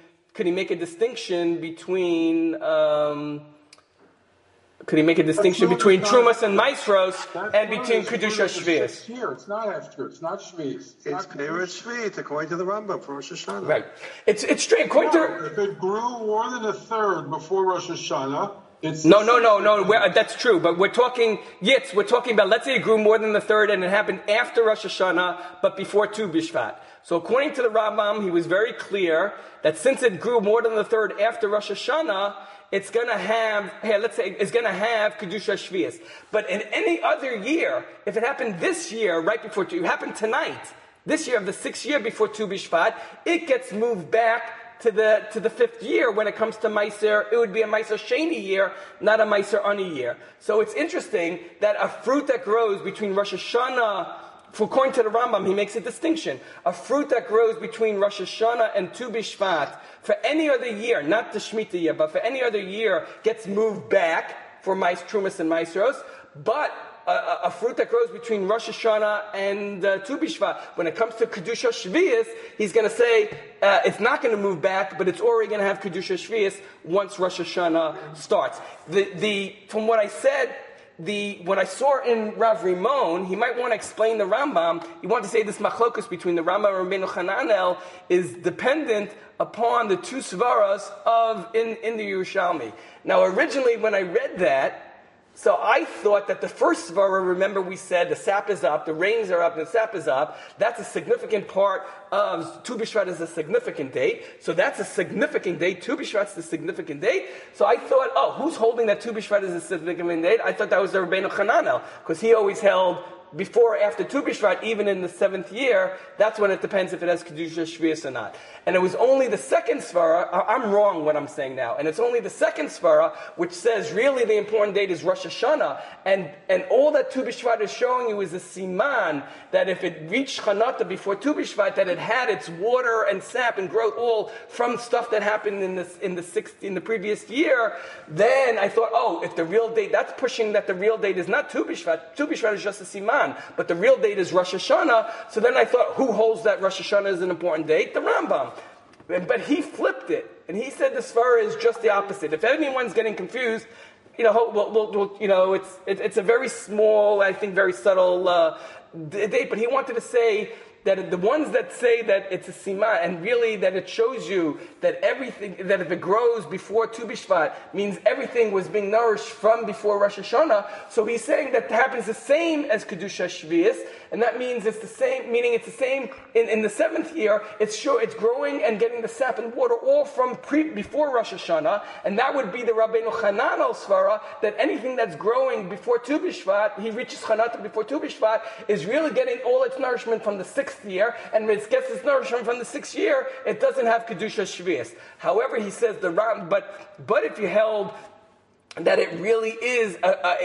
Trumas and Maisros and between Kedusha Shvius? It's not Hefker. It's not Shvius. It's peiros shvi, according to the Rambam for Rosh Hashanah. Right. It's straight. According to if it grew more than a 3rd before Rosh Hashanah, it's no. That's true. But we're talking about, let's say it grew more than the 3rd and it happened after Rosh Hashanah, but before Tu B'Shvat. So according to the Rambam, he was very clear that since it grew more than the 3rd after Rosh Hashanah, it's going to have Kedusha Shvius. But in any other year, if it happened this year, right before it happened tonight, this year of the 6th year before Tu B'Shvat, it gets moved back to the 5th year when it comes to Meiser. It would be a Meiser Sheni year, not a Meiser Ani year. So it's interesting that a fruit that grows between Rosh Hashanah, according to the Rambam, he makes a distinction. A fruit that grows between Rosh Hashanah and Tu B'Shvat for any other year, not the Shemitah year, but for any other year, gets moved back for Trumas and Maisros. But a fruit that grows between Rosh Hashanah and Tu B'Shvat, when it comes to Kedusha Shvius, he's going to say it's not going to move back, but it's already going to have Kedusha Shvius once Rosh Hashanah starts. From what I said, what I saw in Rav Rimon, he might want to explain the Rambam. He wanted to say this machlokus between the Rambam and Rabbeinu Chananel is dependent upon the 2 svaras in the Yerushalmi. Now, originally when I read that, so I thought that the first svara, remember we said the sap is up, the rains are up, and the sap is up. That's a significant part of Tu B'Shvat is a significant date. So that's a significant date. Tu B'Shvat's the significant date. So I thought, who's holding that Tu B'Shvat is a significant date? I thought that was the Rabbeinu Chananel, because he always held before or after Tu B'Shvat, even in the 7th year, that's when it depends if it has Kedusha Shvius or not. And it was only the second Svara, I'm wrong what I'm saying now, and it's only the second Svara which says really the important date is Rosh Hashanah, and all that Tu B'Shvat is showing you is a siman that if it reached Chanata before Tu B'Shvat, that it had its water and sap and growth all from stuff that happened in the previous year. Then I thought, if the real date, that's pushing that the real date is not Tu B'Shvat. Tu B'Shvat is just a siman, but the real date is Rosh Hashanah. So then I thought, who holds that Rosh Hashanah is an important date? The Rambam. But he flipped it, and he said the Svara is just the opposite. If anyone's getting confused, it's a very small, I think, very subtle date. But he wanted to say that the ones that say that it's a sima, and really that it shows you that everything, that if it grows before Tu B'Shvat, means everything was being nourished from before Rosh Hashanah. So he's saying that happens the same as Kedusha Shvius, and that means it's the same, meaning it's the same in the 7th year, it's growing and getting the sap and water all from before Rosh Hashanah, and that would be the Rabbeinu Hananel Svara, that anything that's growing before Tu B'Shvat, he reaches Chanata before Tu B'Shvat, is really getting all its nourishment from the 6th year, and when it gets its nourishment from the 6th year, it doesn't have Kedusha Shvius. However, he says but if you held that it really is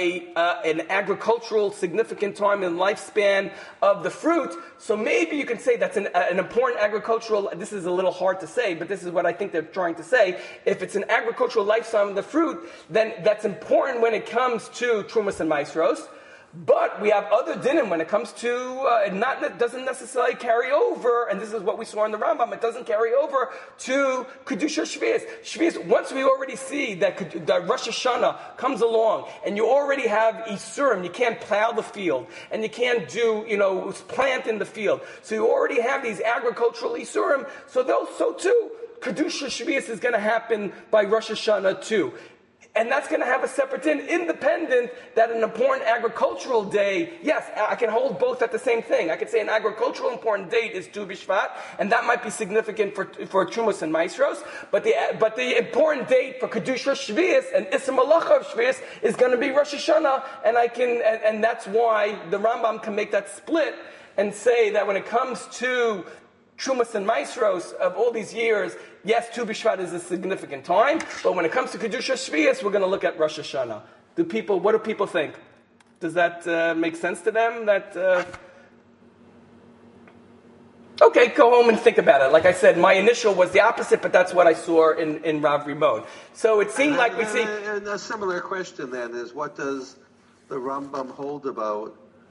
an agricultural significant time in lifespan of the fruit, so maybe you can say that's an important agricultural, this is a little hard to say, but this is what I think they're trying to say. If it's an agricultural lifespan of the fruit, then that's important when it comes to Trumas and Maasros. But we have other dinim when it comes to, it doesn't necessarily carry over, and this is what we saw in the Rambam, it doesn't carry over to Kedusha Shvius. Once we already see that Rosh Hashanah comes along, and you already have Isurim, you can't plow the field, and you can't do, plant in the field. So you already have these agricultural Isurim, so too, Kedusha Shvius is going to happen by Rosh Hashanah too. And that's going to have a separate din, independent that an important agricultural day, yes, I can hold both at the same thing. I could say an agricultural important date is Tu B'Shvat, and that might be significant for Trumos and Maasros, but the important date for Kedusha Shvius and Issa Malacha of Shvius is going to be Rosh Hashanah, and that's why the Rambam can make that split and say that when it comes to Trumas and Maasros of all these years, yes, Tu B'Shvat is a significant time, but when it comes to Kedusha Shvius, we're going to look at Rosh Hashanah. What do people think? Does that make sense to them? Okay, go home and think about it. Like I said, my initial was the opposite, but that's what I saw in Rav Rimon. So it seemed like we see... And a similar question then is, what does the Rambam hold about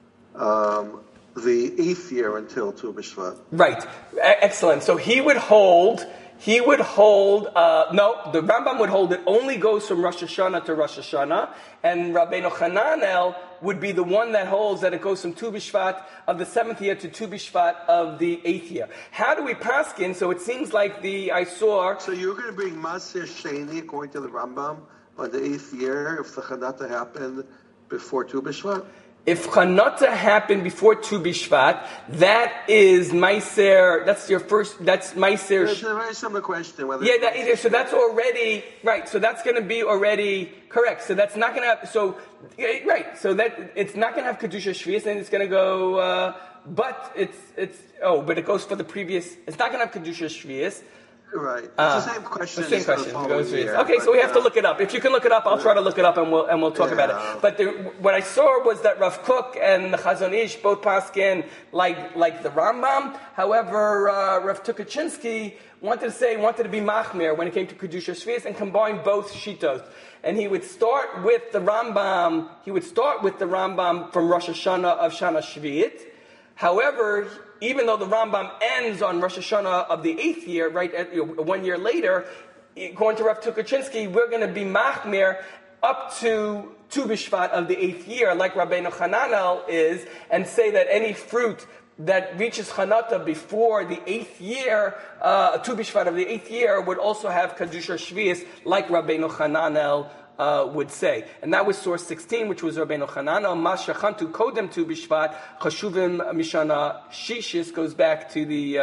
the 8th year until Tu B'Shvat? Right. Excellent. So he would hold, the Rambam would hold it only goes from Rosh Hashanah to Rosh Hashanah, and Rabbeinu Hananel would be the one that holds that it goes from Tu B'Shvat of the 7th year to Tu B'Shvat of the 8th year. How do we paskin? So it seems like So you're going to bring Maser Sheni according to the Rambam on the 8th year if the Chanata happened before Tu B'Shvat? If Chanata happened before Tu B'Shvat, that is Meiser, that's Meiser. It's a very similar question. So that's already, right, so that's going to be already correct. So that's not going to have, so that, it's not going to have Kedusha Shvius, and it's going to go, but it goes for the previous, it's not going to have Kedusha Shvius. Right. It's the same question. The same question. Okay, so we have to look it up. If you can look it up, I'll try to look it up, and we'll talk about it. But what I saw was that Rav Kook and the Chazon Ish both paskin like the Rambam. However, Rav Tukachinsky wanted to be machmir when it came to Kedusha Shvius and combine both shitos. And he would start with the Rambam. From Rosh Hashanah of Shana Shvi'it. However, even though the Rambam ends on Rosh Hashanah of the 8th year, right, 1 year later, according to Rav Tukachinsky, we're going to be machmir up to Tu B'Shvat of the 8th year, like Rabbeinu Hananel is, and say that any fruit that reaches Chanata before the 8th year, Tu B'Shvat of the 8th year, would also have Kedusha Shvius, like Rabbeinu Hananel would say. And that was source 16, which was Rabbeinu Hananel. Mas shachantu kodem Tu B'Shvat, chashuvim mishana shishis, goes back to the,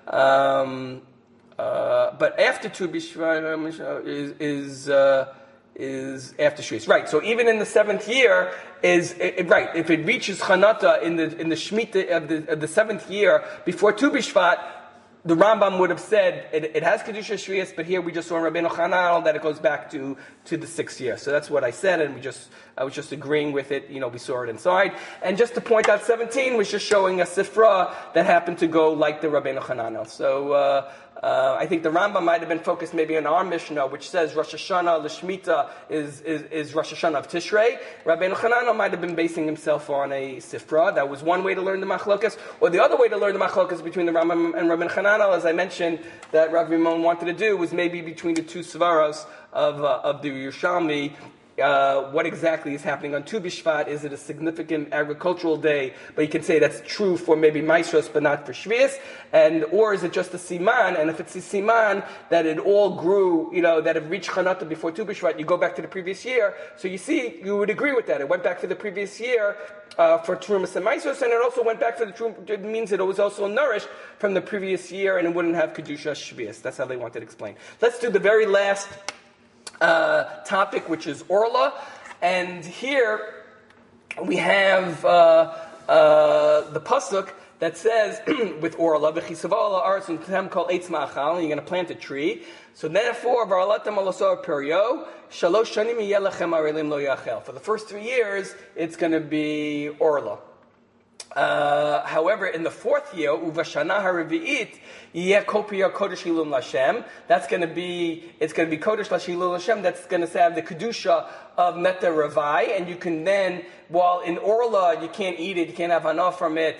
but after Tu B'Shvat is after Shvius. Right. So even in the 7th year right. If it reaches Chanata in the Shemitah of the 7th year before Tu B'Shvat, the Rambam would have said it has Kedusha Shvius, but here we just saw in Rabbeinu Chananel that it goes back to the 6th year. So that's what I said, and I was just agreeing with it. We saw it inside. And just to point out, 17 was just showing a Sifra that happened to go like the Rabbeinu Chananel. So I think the Rambam might have been focused maybe on our Mishnah, which says Rosh Hashanah L'Shmita is Rosh Hashanah of Tishrei. Rabbeinu Chananel might have been basing himself on a Sifra. That was one way to learn the Machlokas. Or the other way to learn the Machlokas between the Rambam and Rabbeinu Chananel, as I mentioned, that Rav Rimon wanted to do, was maybe between the two Svaros of the Yerushalmi. What exactly is happening on Tu B'Shvat? Is it a significant agricultural day? But you can say that's true for maybe Maasros, but not for Shvius. Or is it just a Siman? And if it's a Siman that it all grew, that it reached Chanata before Tu B'Shvat, you go back to the previous year. So you see, you would agree with that. It went back to the previous year for Trumas and Maasros, and it also went back for the Trum. It means that it was also nourished from the previous year, and it wouldn't have Kedusha Shvius. That's how they wanted to explain. Let's do the very last topic, which is Orla, and here we have the pasuk that says with Orla, "V'chisavola aretz u'tem kol eitz ma'achal," and you're going to plant a tree. So therefore, "V'aralatem alasor perio shalosh shanim yeh lechem arelim lo yachel." For the first 3 years, it's going to be Orla. However, in the 4th year, Uvashana HaRevi'it, Yeh Kopiya Kodesh Hilul Lashem. It's going to be Kodesh Hilul Lashem. That's going to have the Kedusha of Meta Ravai, and you can then, while in Orla you can't eat it, you can't have enough from it.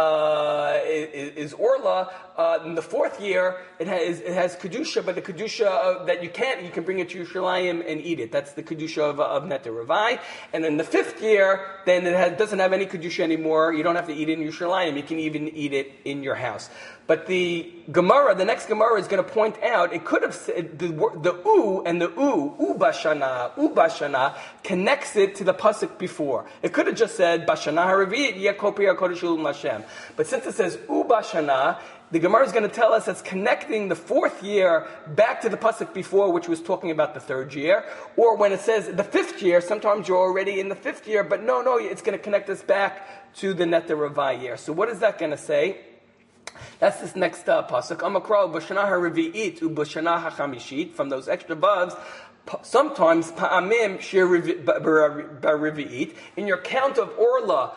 Is Orla in the 4th year? It has Kedusha, but the Kedusha that you can bring it to Yerushalayim and eat it. That's the Kedusha of Meta Ravai. And in the 5th year, then it doesn't have any Kedusha anymore. You don't have to eat it in Yerushalayim. You can even eat it in your house. But the next Gemara is going to point out, it could have said the U and the U bashana, connects it to the pasuk before. It could have just said bashana haravit yekopi hakodesh Hashem. But since it says U bashana, the Gemara is going to tell us it's connecting the 4th year back to the pasuk before, which was talking about the 3rd year. Or when it says the 5th year, sometimes you're already in the 5th year, but no, it's going to connect us back to the Neta Ravai year. So what is that going to say? That's this next pasuk. Amakro b'shana harevi'it u'b'shana hachamishit. From those extra vavs, sometimes pa'amim shir b'revi'it. In your count of Orla,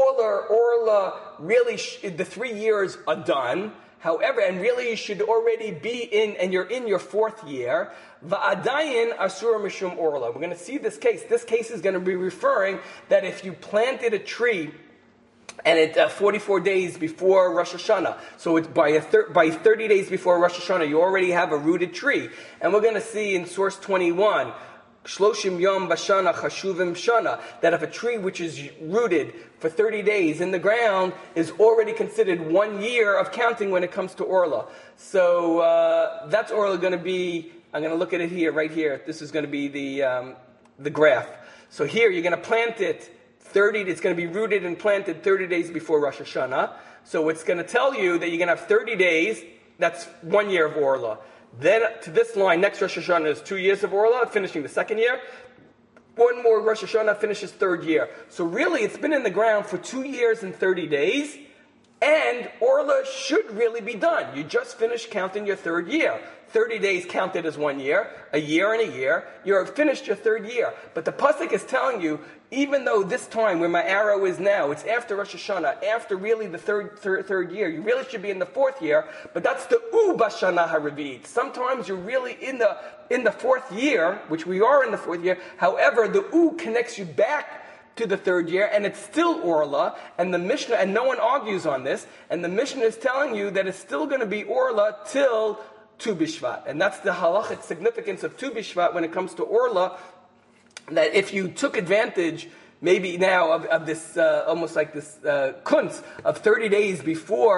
really the 3 years are done. However, and really you should already be in, and you're in your 4th year. Va'adayin asura mishum Orla. We're going to see this case. This case is going to be referring that if you planted a tree and it's 44 days before Rosh Hashanah. So it's by 30 days before Rosh Hashanah, you already have a rooted tree. And we're going to see in source 21, Shloshim Yom Bashana Chashuvim Shana, that if a tree which is rooted for 30 days in the ground is already considered 1 year of counting when it comes to Orla. So that's Orla going to be, I'm going to look at it here, right here. This is going to be the graph. So here you're going to plant it. It's going to be rooted and planted 30 days before Rosh Hashanah. So it's going to tell you that you're going to have 30 days. That's 1 year of Orla. Then to this line, next Rosh Hashanah is 2 years of Orla, finishing the 2nd year. 1 more Rosh Hashanah finishes 3rd year. So really, it's been in the ground for 2 years and 30 days. And Orla should really be done. You just finished counting your 3rd year. 30 days counted as 1 year, a year and a year. You're finished your 3rd year. But the pasuk is telling you, even though this time where my arrow is now, it's after Rosh Hashanah, after really the third year, you really should be in the 4th year. But that's the U bashana haravit. Sometimes you're really in the 4th year, which we are in the 4th year. However, the U connects you back to the 3rd year, and it's still Orla, and the Mishnah, and no one argues on this, and the Mishnah is telling you that it's still going to be Orla till Tu B'Shvat. And that's the halachic significance of Tu B'Shvat when it comes to Orla, that if you took advantage maybe now of this, almost like this kunz of 30 days before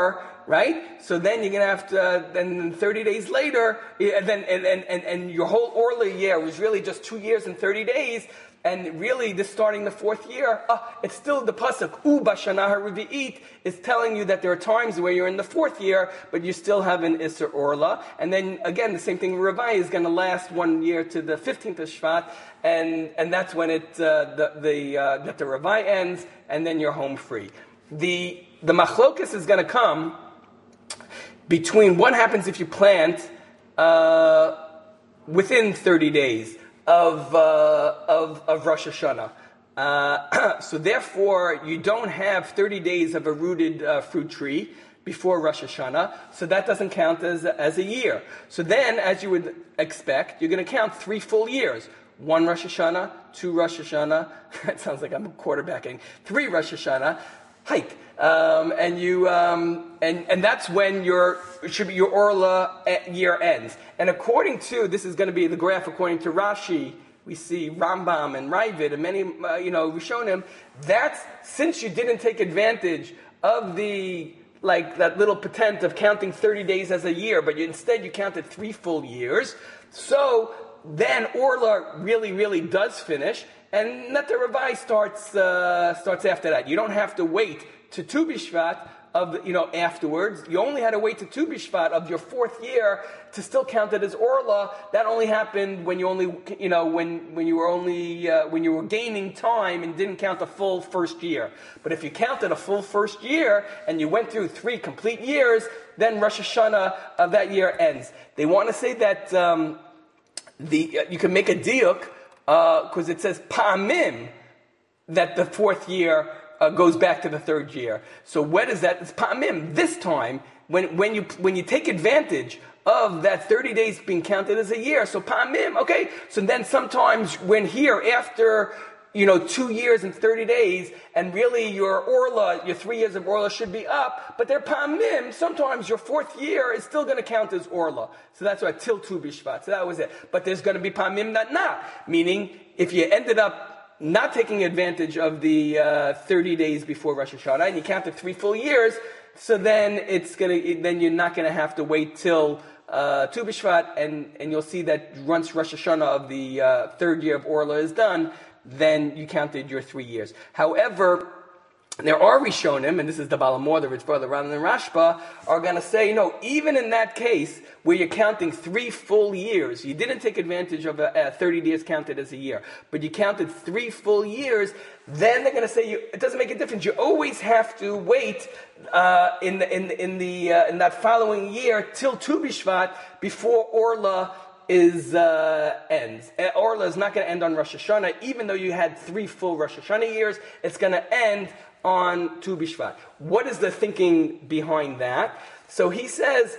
right? So then you're gonna have to. Then 30 days later, and your whole Orla year was really just 2 years and 30 days. And really, this starting the fourth year, it's still the pasuk Bashana HaRevi'it is telling you that there are times where you're in the fourth year, but you still have an Isser Orla. And then again, the same thing with Ravai is going to last 1 year to the 15th of Shvat, and that's when that the Ravai ends, and then you're home free. The machlokas is going to come between what happens if you plant within 30 days of Rosh Hashanah. So therefore, you don't have 30 days of a rooted fruit tree before Rosh Hashanah, so that doesn't count as a year. So then, as you would expect, you're going to count 3 full years. 1 Rosh Hashanah, 2 Rosh Hashanah, that sounds like I'm quarterbacking, 3 Rosh Hashanah, hike. And that's when your Orla year ends. And according to, this is going to be the graph according to Rashi, we see Rambam and Ravid and many, Rishonim, that's since you didn't take advantage of that little patent of counting 30 days as a year, but instead you counted 3 full years. So then Orla really, really does finish, and Neter Ravai starts after that. You don't have to wait to Tu B'Shvat afterwards. You only had to wait to Tu B'Shvat of your 4th year to still count it as Orla. That only happened when you were gaining time and didn't count the full first year. But if you counted a full first year and you went through 3 complete years, then Rosh Hashanah of that year ends. They want to say that you can make a diuk because it says pa'amim that the 4th year goes back to the 3rd year. So what is that? It's pa'amim. This time, when you take advantage of that 30 days being counted as a year, so pa'amim, okay. So then sometimes when here after 2 years and 30 days, and really your Orla, your 3 years of Orla should be up, but they're pa'amim, sometimes your 4th year is still going to count as Orla. So that's why till Tu B'Shvat. So that was it. But there's going to be pa'amim that not, meaning if you ended up not taking advantage of the 30 days before Rosh Hashanah, and you counted 3 full years, so then then you're not going to have to wait till Tu B'Shvat, and you'll see that once Rosh Hashanah of the 3rd year of Orla is done, then you counted your 3 years. However, there are Rishonim, and this is the Balamor, the rich brother, rather than Rashba, are going to say, even in that case where you're counting 3 full years, you didn't take advantage of 30 years counted as a year, but you counted 3 full years, then they're going to say it doesn't make a difference. You always have to wait in that following year till Tu B'Shvat before Orla ends. Orla is not going to end on Rosh Hashanah, even though you had 3 full Rosh Hashanah years. It's going to end on Tu B'Shvat. What is the thinking behind that? So he says,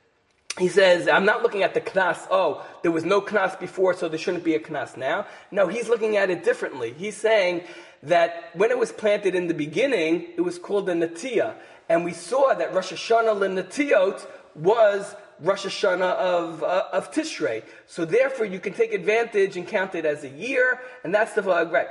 I'm not looking at the knas. Oh, there was no knas before, so there shouldn't be a knas now. No, he's looking at it differently. He's saying that when it was planted in the beginning, it was called a Natiyah. And we saw that Rosh Hashanah l'Natiyot was Rosh Hashanah of Tishrei. So therefore, you can take advantage and count it as a year, and that's the right.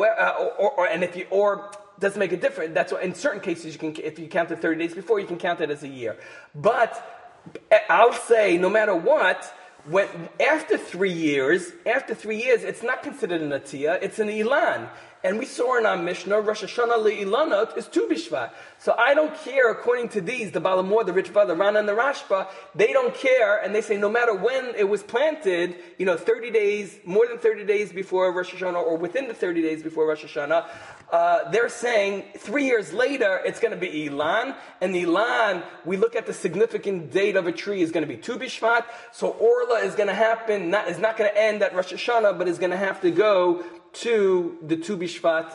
However, doesn't make a difference. That's why in certain cases if you counted 30 days before, you can count it as a year. But I'll say, no matter what, after 3 years, it's not considered an Atiyah, it's an Ilan. And we saw in our Mishnah, Rosh Hashanah le'ilanot is Tu B'Shvat. So I don't care, according to these, the Balamor, the Ritva, the Rana, and the Rashba, they don't care, and they say no matter when it was planted, 30 days, more than 30 days before Rosh Hashanah, or within the 30 days before Rosh Hashanah, they're saying 3 years later, it's going to be Ilan, and Ilan, we look at the significant date of a tree, is going to be Tu B'Shvat, so Orla is going to happen, is not going to end at Rosh Hashanah, but is going to have to go to the Tu B'Shvat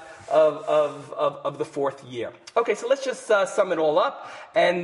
of the 4th year. Okay, so let's just sum it all up and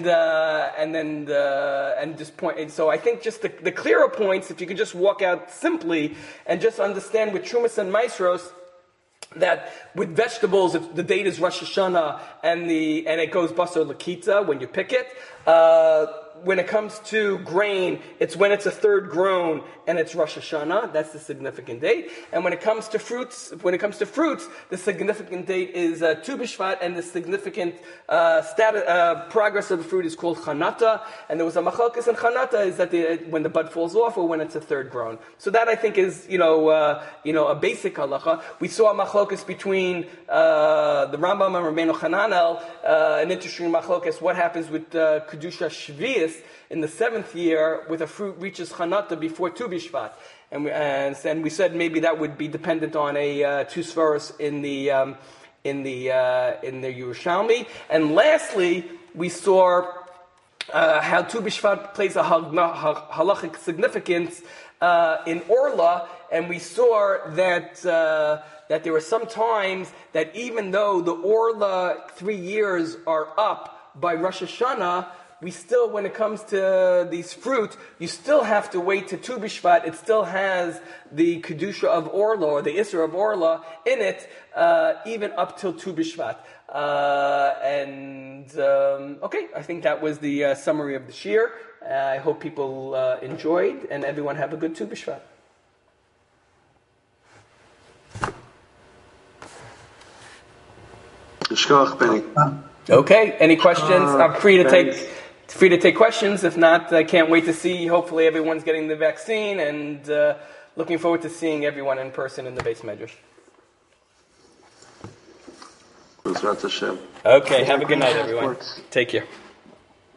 just point. And so I think just the clearer points, if you could just walk out simply and just understand with Trumas and Maisros that with vegetables, if the date is Rosh Hashanah and it goes Basar Lakita when you pick it. when it comes to grain, it's when it's a third grown and it's Rosh Hashanah. That's the significant date. And when it comes to fruits, the significant date is Tu B'Shvat, and the significant progress of the fruit is called Chanata. And there was a machlokes in Chanata, is that when the bud falls off or when it's a third grown. So that I think is a basic halacha. We saw a machlokes between the Rambam and Rabbeinu Hananel, an interesting machlokes. What happens with Kedusha Shvius in the 7th year with a fruit reaches Chanata before Tu B'Shvat? And we said maybe that would be dependent on a two svaros in the Yerushalmi. And lastly, we saw how Tu B'Shvat plays a halachic significance in Orla, and we saw that there were some times that even though the Orla 3 years are up by Rosh Hashanah, we still, when it comes to these fruit, you still have to wait to Tu B'Shvat. It still has the Kedusha of Orla, or the Isser of Orla, in it, even up till Tu B'Shvat. Okay, I think that was the summary of the Shir. I hope people enjoyed, and everyone have a good Tu B'Shvat. Okay, any questions? I'm free to take questions. If not, I can't wait to see. Hopefully everyone's getting the vaccine, and looking forward to seeing everyone in person in the Beis Medrash. Okay, have a good night, everyone. Take care.